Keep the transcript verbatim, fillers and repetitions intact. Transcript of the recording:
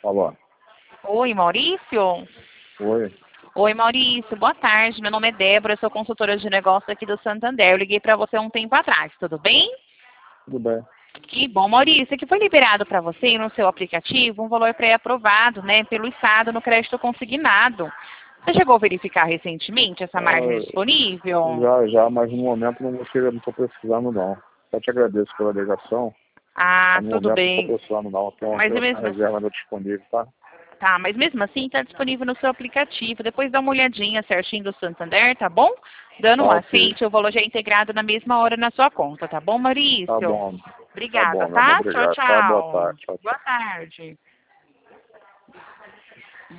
Alô? Oi, Maurício? Oi? Oi, Maurício. Boa tarde. Meu nome é Débora, eu sou consultora de negócios aqui do Santander. Eu liguei para você um tempo atrás, tudo bem? Tudo bem. Que bom, Maurício, que foi liberado para você no seu aplicativo um valor pré-aprovado, né, pelo Estado no crédito consignado. Você chegou a verificar recentemente essa margem disponível? Já, já, mas no momento não estou não precisando não. Só te agradeço pela ligação. Ah, No tudo momento não bem. estou precisando não. Tem Mas uma mesmo reserva ainda disponível, tá? Tá, mas mesmo assim está disponível no seu aplicativo. Depois dá uma olhadinha certinho do Santander, tá bom? Dando Tá um ok. aceite, o valor já é integrado na mesma hora na sua conta, tá bom, Tá Maurício? bom. Tá Obrigada, bom, meu amor. tá? Tchau, Obrigado. Tá, boa tchau. tarde. Tchau, tchau. Boa tarde.